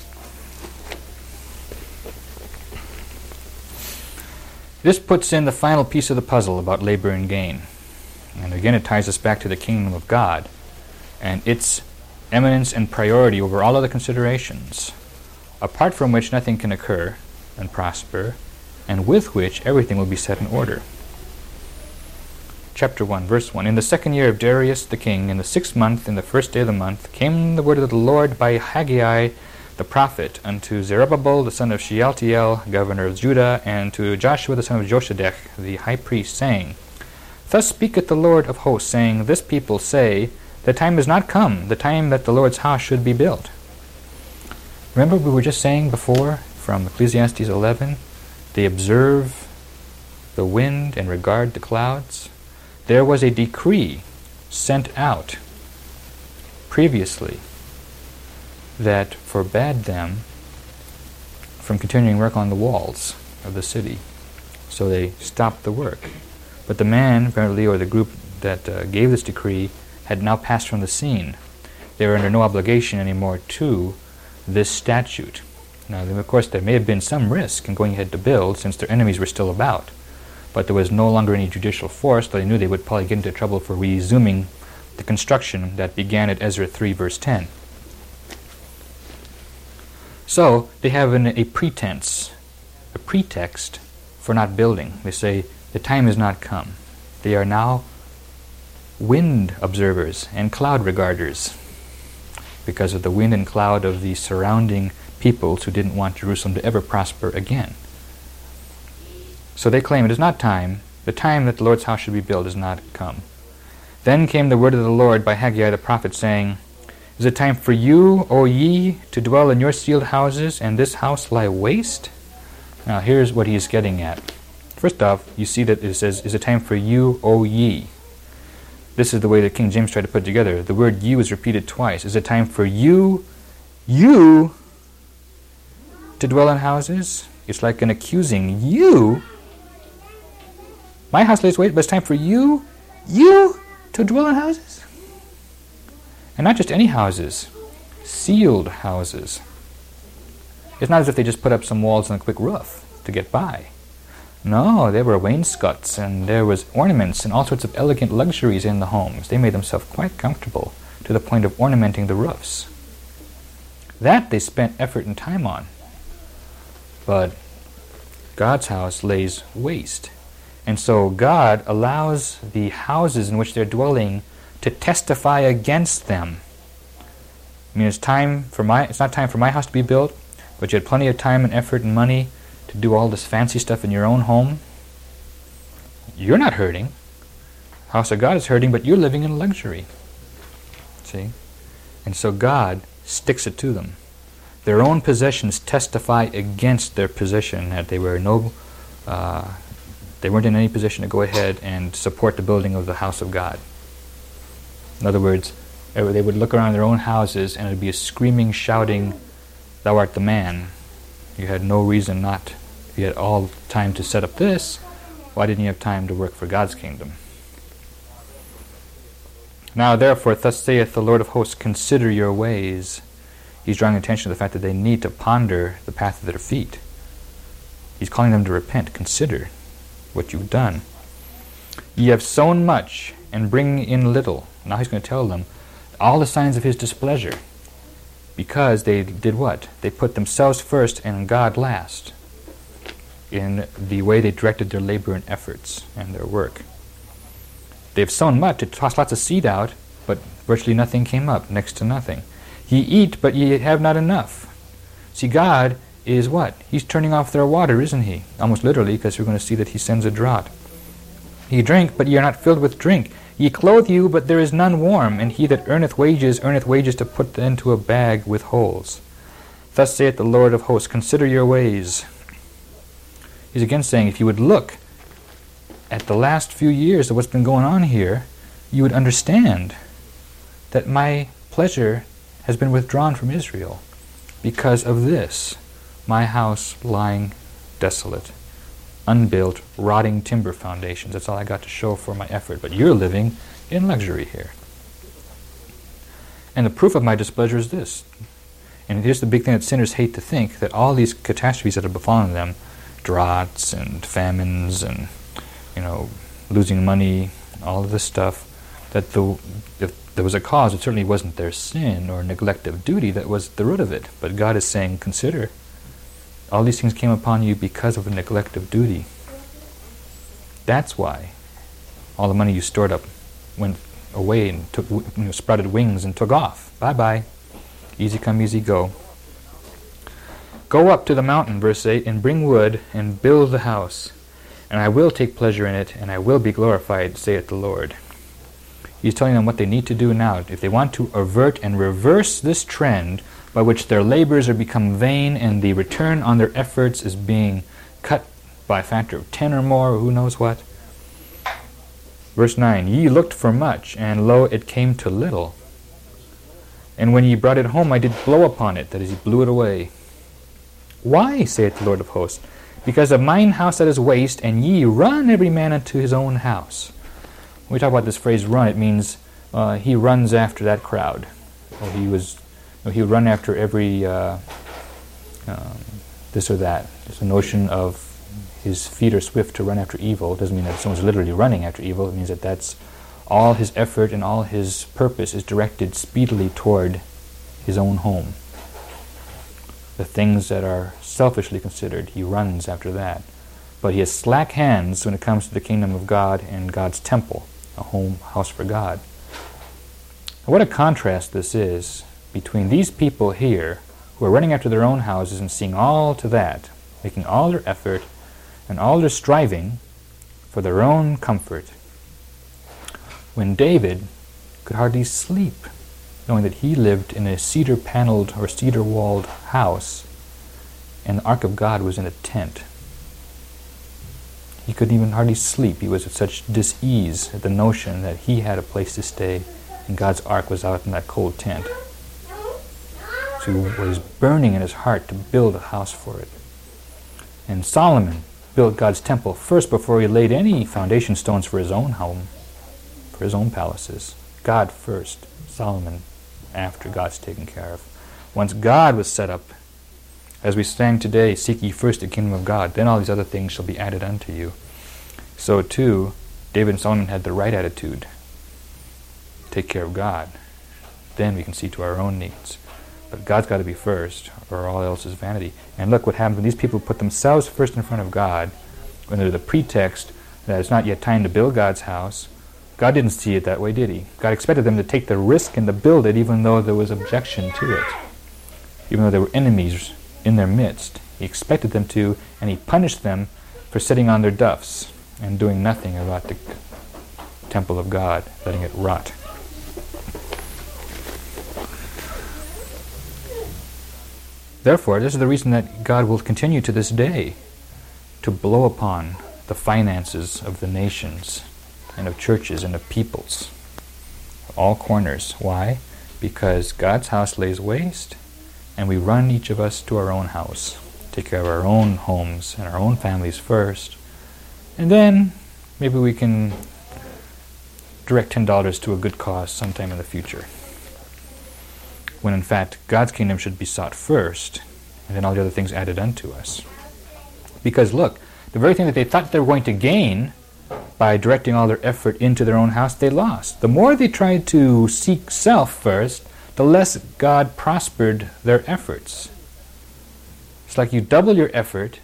S1: This puts in the final piece of the puzzle about labor and gain. And again, it ties us back to the kingdom of God and its eminence and priority over all other considerations, apart from which nothing can occur and prosper, and with which everything will be set in order. Chapter 1, verse 1. In the 2nd year of Darius the king, in the 6th month, in the 1st day of the month, came the word of the Lord by Haggai the prophet unto Zerubbabel the son of Shealtiel, governor of Judah, and to Joshua the son of Josedech, the high priest, saying, Thus speaketh the Lord of hosts, saying, This people say, The time is not come, the time that the Lord's house should be built. Remember we were just saying before, from Ecclesiastes 11, they observe the wind and regard the clouds. There was a decree sent out previously that forbade them from continuing work on the walls of the city. So they stopped the work. But the man, apparently, or the group that gave this decree, had now passed from the scene. They were under no obligation anymore to this statute. Now, of course, there may have been some risk in going ahead to build, since their enemies were still about. But there was no longer any judicial force, though they knew they would probably get into trouble for resuming the construction that began at Ezra 3, verse 10. So, they have a pretext for not building. They say, the time has not come. They are now wind observers and cloud regarders because of the wind and cloud of the surrounding peoples who didn't want Jerusalem to ever prosper again. So they claim it is not time. The time that the Lord's house should be built is not come. Then came the word of the Lord by Haggai the prophet, saying, Is it time for you, O ye, to dwell in your sealed houses, and this house lie waste? Now here's what he is getting at. First off, you see that it says, Is it time for you, O ye? This is the way that King James tried to put it together. The word you is repeated twice. Is it time for you to dwell in houses? It's like an accusing. You? My house lays waste, but it's time for you to dwell in houses? And not just any houses, sealed houses. It's not as if they just put up some walls and a quick roof to get by. No, there were wainscots, and there was ornaments and all sorts of elegant luxuries in the homes. They made themselves quite comfortable to the point of ornamenting the roofs. That they spent effort and time on. But God's house lays waste. And so God allows the houses in which they're dwelling to testify against them. I mean, it's not time for my house to be built, but you had plenty of time and effort and money to do all this fancy stuff in your own home. You're not hurting. House of God is hurting, but you're living in luxury. See? And so God sticks it to them. Their own possessions testify against their position, that they weren't in any position to go ahead and support the building of the house of God. In other words, They would look around their own houses, and it would be a screaming, shouting, "Thou art the man." You had no reason not. If you had all time to set up this, why didn't you have time to work for God's kingdom? Now therefore, thus saith the Lord of hosts, consider your ways. He's drawing attention to the fact that they need to ponder the path of their feet. He's calling them to repent. Consider what you've done. Ye have sown much, and bring in little. Now he's going to tell them all the signs of his displeasure. Because they did what? They put themselves first and God last in the way they directed their labor and efforts and their work. They've sown much, it tossed lots of seed out, but virtually nothing came up, next to nothing. Ye eat, but ye have not enough. See, God is what? He's turning off their water, isn't he? Almost literally, because we're going to see that he sends a drought. Ye drink, but ye are not filled with drink. Ye clothe you, but there is none warm, and he that earneth wages to put into a bag with holes. Thus saith the Lord of hosts, consider your ways. He's again saying, if you would look at the last few years of what's been going on here, you would understand that my pleasure has been withdrawn from Israel because of this, my house lying desolate, unbuilt, rotting timber foundations. That's all I got to show for my effort. But you're living in luxury here. And the proof of my displeasure is this. And here's the big thing that sinners hate to think, that all these catastrophes that have befallen them, droughts and famines and, losing money, all of this stuff, that if there was a cause, it certainly wasn't their sin or neglect of duty that was the root of it. But God is saying, consider, all these things came upon you because of a neglect of duty. That's why all the money you stored up went away and took, sprouted wings and took off. Bye-bye. Easy come, easy go. Go up to the mountain, verse 8, and bring wood and build the house. And I will take pleasure in it, and I will be glorified, saith the Lord. He's telling them what they need to do now. If they want to avert and reverse this trend by which their labors are become vain and the return on their efforts is being cut by a factor of 10 or more, or who knows what. Verse 9, ye looked for much, and lo, it came to little. And when ye brought it home, I did blow upon it, that is, he blew it away. Why, saith the Lord of hosts? Because of mine house that is waste, and ye run every man unto his own house. When we talk about this phrase run, it means he runs after that crowd. Or he would run after every this or that. It's a notion of his feet are swift to run after evil. It doesn't mean that someone's literally running after evil. It means that that's all his effort and all his purpose is directed speedily toward his own home. The things that are selfishly considered, he runs after that. But he has slack hands when it comes to the kingdom of God and God's temple, a house for God. Now, what a contrast this is between these people here who are running after their own houses and seeing all to that, making all their effort and all their striving for their own comfort, when David could hardly sleep, knowing that he lived in a cedar-paneled or cedar-walled house, and the Ark of God was in a tent. He couldn't even hardly sleep. He was at such dis-ease at the notion that he had a place to stay, and God's Ark was out in that cold tent. So he was burning in his heart to build a house for it. And Solomon built God's temple first before he laid any foundation stones for his own home, for his own palaces. God first, Solomon after God's taken care of. Once God was set up, as we sang today, seek ye first the kingdom of God, then all these other things shall be added unto you. So too, David and Solomon had the right attitude. Take care of God. Then we can see to our own needs. But God's got to be first, or all else is vanity. And look what happens when these people put themselves first in front of God, under the pretext that it's not yet time to build God's house. God didn't see it that way, did he? God expected them to take the risk and to build it even though there was objection to it. Even though there were enemies in their midst. He expected them to, and he punished them for sitting on their duffs and doing nothing about the temple of God, letting it rot. Therefore, this is the reason that God will continue to this day to blow upon the finances of the nations and of churches and of peoples, all corners. Why? because God's house lays waste, and we run each of us to our own house, take care of our own homes and our own families first, and then maybe we can direct $10 to a good cause sometime in the future. When in fact, God's kingdom should be sought first, and then all the other things added unto us. Because look, the very thing that they thought they were going to gain by directing all their effort into their own house, they lost. The more they tried to seek self first, the less God prospered their efforts. It's like you double your effort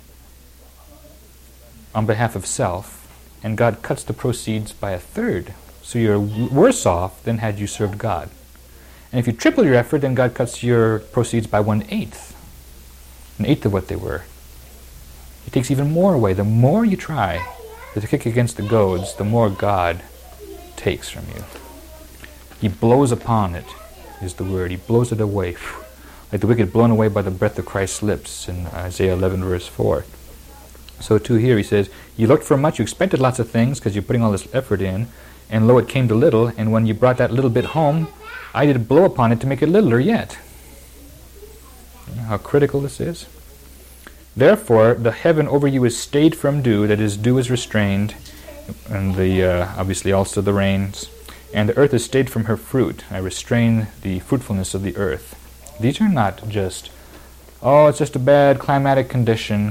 S1: on behalf of self, and God cuts the proceeds by a third. So you're worse off than had you served God. And if you triple your effort, then God cuts your proceeds by 1/8. An eighth of what they were. He takes even more away. The more you try to kick against the goads, the more God takes from you. He blows upon it, is the word. He blows it away. Like the wicked blown away by the breath of Christ's lips in Isaiah 11 verse 4. So too here he says, you looked for much, you expected lots of things because you're putting all this effort in, and lo, it came to little, and when you brought that little bit home, I did blow upon it to make it littler yet. You know how critical this is? Therefore, the heaven over you is stayed from dew, that is, dew is restrained, and obviously also the rains, and the earth is stayed from her fruit. I restrain the fruitfulness of the earth. These are not just, oh, it's just a bad climatic condition.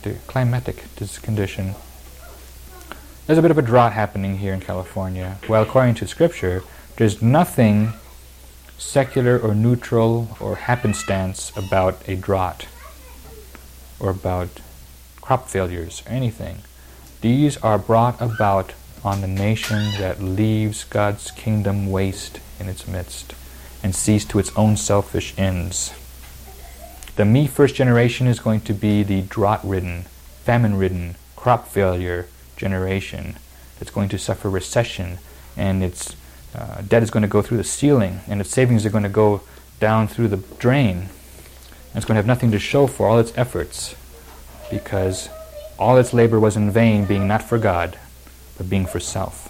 S1: There's a bit of a drought happening here in California. Well, according to Scripture, there's nothing secular or neutral or happenstance about a drought or about crop failures or anything. These are brought about on the nation that leaves God's kingdom waste in its midst and sees to its own selfish ends. The me first generation is going to be the drought-ridden, famine-ridden, crop failure generation that's going to suffer recession, and its debt is going to go through the ceiling, and its savings are going to go down through the drain. And it's going to have nothing to show for all its efforts, because all its labor was in vain, being not for God, but being for self.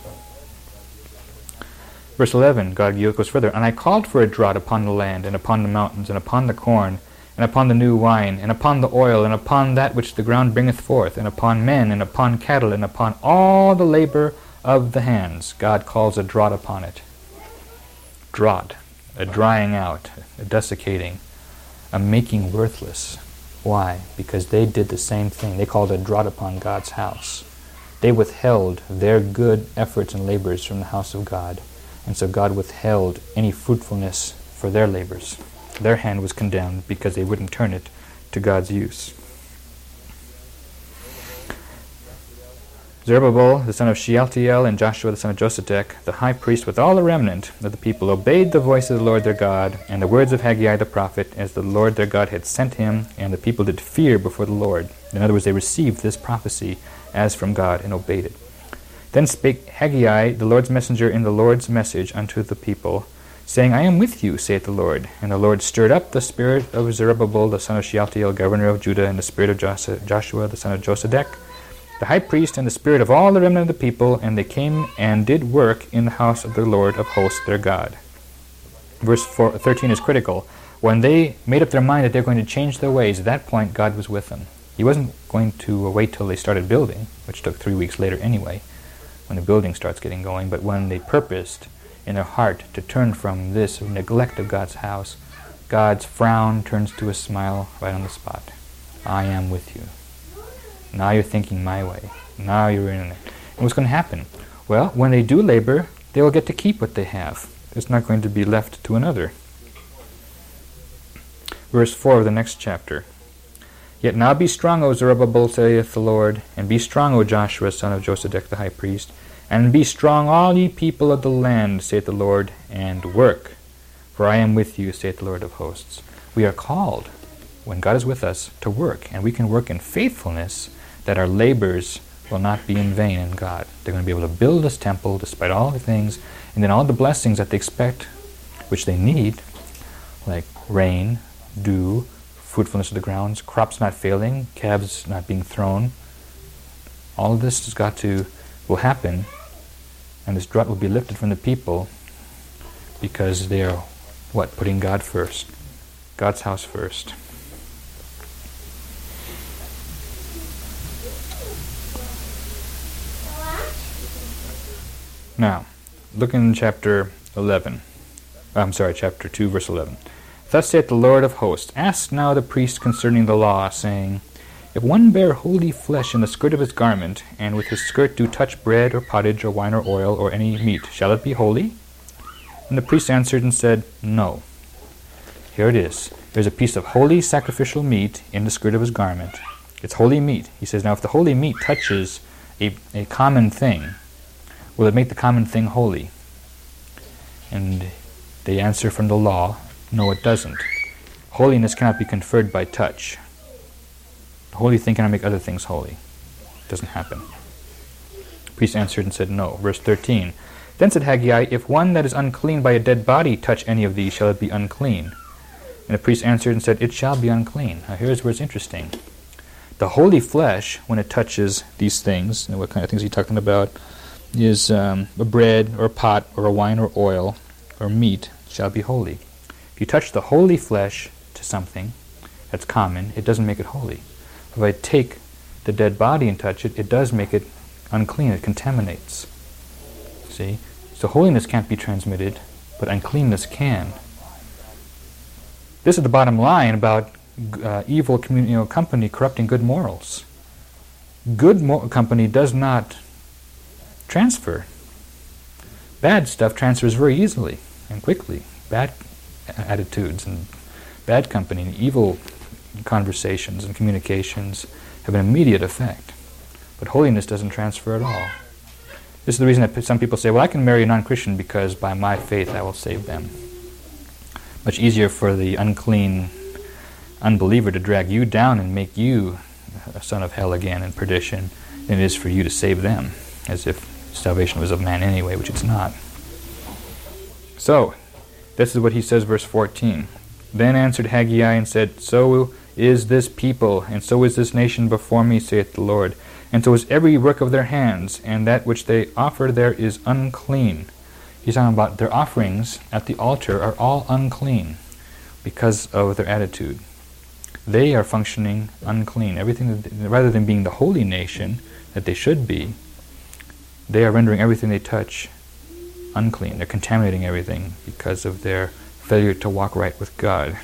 S1: Verse 11, God goes further, and I called for a drought upon the land, and upon the mountains, and upon the corn, and upon the new wine, and upon the oil, and upon that which the ground bringeth forth, and upon men, and upon cattle, and upon all the labor of the hands. God calls a drought upon it. Drought, a drying out, a desiccating, a making worthless. Why? Because they did the same thing. They called a drought upon God's house. They withheld their good efforts and labors from the house of God, and so God withheld any fruitfulness for their labors. Their hand was condemned because they wouldn't turn it to God's use. Zerubbabel, the son of Shealtiel, and Joshua, the son of Josedech, the high priest, with all the remnant of the people, obeyed the voice of the Lord their God, and the words of Haggai the prophet, as the Lord their God had sent him, and the people did fear before the Lord. In other words, they received this prophecy as from God, and obeyed it. Then spake Haggai, the Lord's messenger, in the Lord's message unto the people, saying, I am with you, saith the Lord. And the Lord stirred up the spirit of Zerubbabel, the son of Shealtiel, governor of Judah, and the spirit of Joshua, the son of Josedech, the high priest, and the spirit of all the remnant of the people, and they came and did work in the house of the Lord of hosts their God. Verse 13 is critical. When they made up their mind that they're going to change their ways, at that point God was with them. He wasn't going to wait till they started building, which took 3 weeks later anyway, when the building starts getting going, but when they purposed in their heart to turn from this neglect of God's house, God's frown turns to a smile right on the spot. I am with you. Now you're thinking my way. Now you're in it. And what's going to happen? Well, when they do labor, they will get to keep what they have. It's not going to be left to another. Verse 4 of the next chapter. Yet now be strong, O Zerubbabel, saith the Lord, and be strong, O Joshua, son of Josedech the high priest, and be strong, all ye people of the land, saith the Lord, and work. For I am with you, saith the Lord of hosts. We are called, when God is with us, to work, and we can work in faithfulness, that our labors will not be in vain in God. They're going to be able to build this temple despite all the things, and then all the blessings that they expect, which they need, like rain, dew, fruitfulness of the grounds, crops not failing, calves not being thrown. All of this will happen, and this drought will be lifted from the people because they are what? Putting God first. God's house first. Now, look in chapter 11. Chapter 2, verse 11. Thus saith the Lord of hosts, Ask now the priest concerning the law, saying, If one bear holy flesh in the skirt of his garment, and with his skirt do touch bread, or pottage, or wine, or oil, or any meat, shall it be holy? And the priest answered and said, No. Here it is. There's a piece of holy sacrificial meat in the skirt of his garment. It's holy meat. He says, now if the holy meat touches a common thing, will it make the common thing holy? And they answer from the law, no, it doesn't. Holiness cannot be conferred by touch. The holy thing cannot make other things holy. It doesn't happen. The priest answered and said, No. Verse 13. Then said Haggai, If one that is unclean by a dead body touch any of these, shall it be unclean? And the priest answered and said, It shall be unclean. Now here's where it's interesting. The holy flesh, when it touches these things, and what kind of things he's talking about, is a bread, or a pot, or a wine, or oil, or meat, shall be holy. If you touch the holy flesh to something that's common, it doesn't make it holy. If I take the dead body and touch it, it does make it unclean. It contaminates. See? So holiness can't be transmitted, but uncleanness can. This is the bottom line about evil company corrupting good morals. Good company does not transfer. Bad stuff transfers very easily and quickly. Bad attitudes and bad company and evil conversations and communications have an immediate effect. But holiness doesn't transfer at all. This is the reason that some people say, well, I can marry a non-Christian because by my faith I will save them. Much easier for the unclean unbeliever to drag you down and make you a son of hell again and perdition than it is for you to save them, as if salvation was of man anyway, which it's not. So, this is what he says, verse 14. Then answered Haggai and said, So is this people, and so is this nation before me, saith the Lord. And so is every work of their hands, and that which they offer there is unclean. He's talking about their offerings at the altar are all unclean because of their attitude. They are functioning unclean. Everything, rather than being the holy nation that they should be, they are rendering everything they touch unclean. They're contaminating everything because of their failure to walk right with God.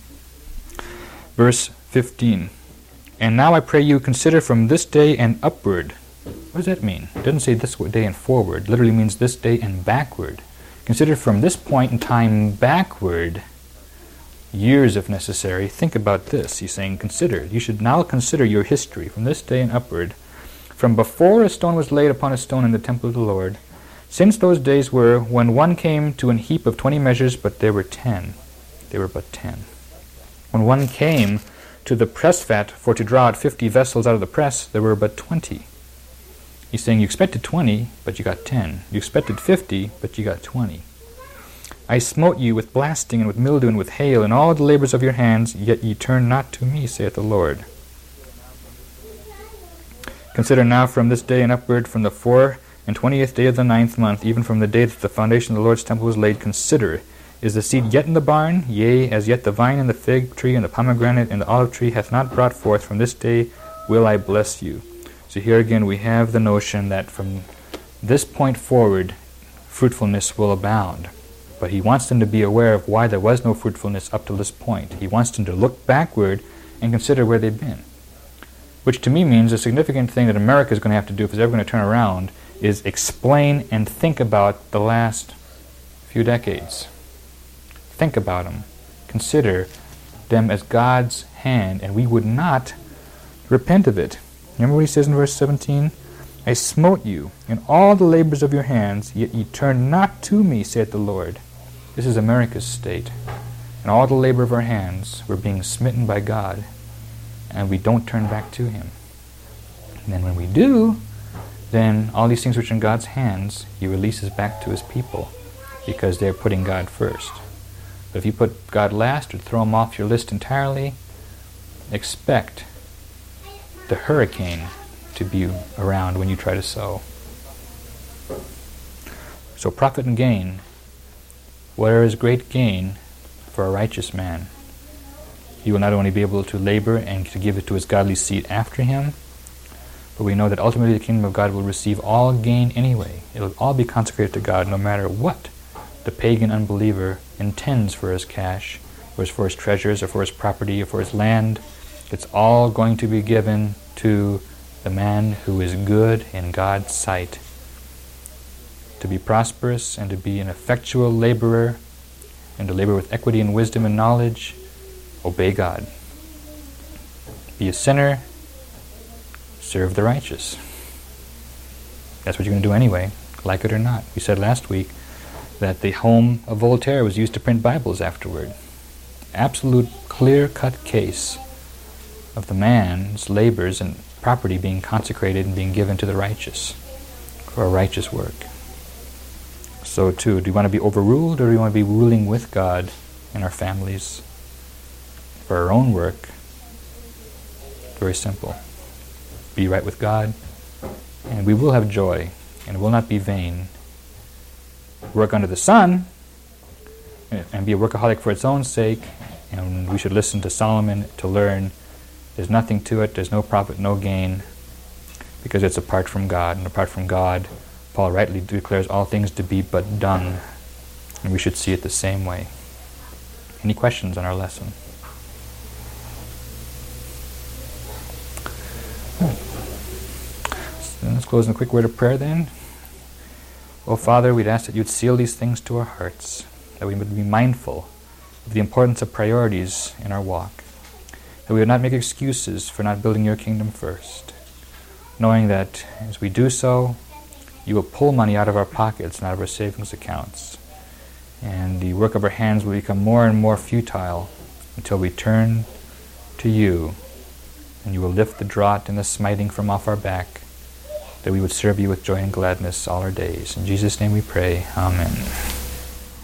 S1: Verse 15. And now I pray you consider from this day and upward. What does that mean? It doesn't say this day and forward. It literally means this day and backward. Consider from this point in time backward, years if necessary. Think about this. He's saying consider. You should now consider your history from this day and upward, from before a stone was laid upon a stone in the temple of the Lord, since those days were when one came to an heap of 20 measures, but there were 10. There were but 10. When one came to the press vat for to draw out 50 vessels out of the press, there were but 20. He's saying you expected 20, but you got 10. You expected 50, but you got 20. I smote you with blasting and with mildew and with hail and all the labors of your hands, yet ye turn not to me, saith the Lord. Consider now from this day and upward, from the 24th day of the 9th month, even from the day that the foundation of the Lord's temple was laid, consider, is the seed yet in the barn? Yea, as yet the vine and the fig tree and the pomegranate and the olive tree hath not brought forth, from this day will I bless you. So here again we have the notion that from this point forward, fruitfulness will abound. But he wants them to be aware of why there was no fruitfulness up to this point. He wants them to look backward and consider where they've been. Which to me means a significant thing that America is going to have to do if it's ever going to turn around is explain and think about the last few decades. Think about them. Consider them as God's hand, and we would not repent of it. Remember what he says in verse 17? I smote you in all the labors of your hands, yet ye turn not to me, saith the Lord. This is America's state. In all the labor of our hands, we're being smitten by God, and we don't turn back to him. And then when we do, then all these things which are in God's hands, he releases back to his people, because they're putting God first. But if you put God last or throw him off your list entirely, expect the hurricane to be around when you try to sow. So profit and gain. Where is great gain, for a righteous man. He will not only be able to labor and to give it to his godly seed after him, but we know that ultimately the kingdom of God will receive all gain anyway. It will all be consecrated to God no matter what the pagan unbeliever intends for his cash, or for his treasures, or for his property, or for his land. It's all going to be given to the man who is good in God's sight. To be prosperous and to be an effectual laborer and to labor with equity and wisdom and knowledge, obey God. Be a sinner, serve the righteous. That's what you're going to do anyway, like it or not. We said last week that the home of Voltaire was used to print Bibles afterward. Absolute clear-cut case of the man's labors and property being consecrated and being given to the righteous for a righteous work. So too, do you want to be overruled, or do you want to be ruling with God in our families for our own work? Very simple. Be right with God, and we will have joy, and it will not be vain. Work under the sun, and be a workaholic for its own sake, and we should listen to Solomon to learn there's nothing to it, there's no profit, no gain, because it's apart from God, and apart from God, Paul rightly declares all things to be but dung, and we should see it the same way. Any questions on our lesson? So let's close in a quick word of prayer then. Oh Father, we'd ask that you'd seal these things to our hearts, that we would be mindful of the importance of priorities in our walk, that we would not make excuses for not building your kingdom first, knowing that as we do so, you will pull money out of our pockets and out of our savings accounts, and the work of our hands will become more and more futile until we turn to you, and you will lift the draught and the smiting from off our back, that we would serve you with joy and gladness all our days. In Jesus' name we pray. Amen.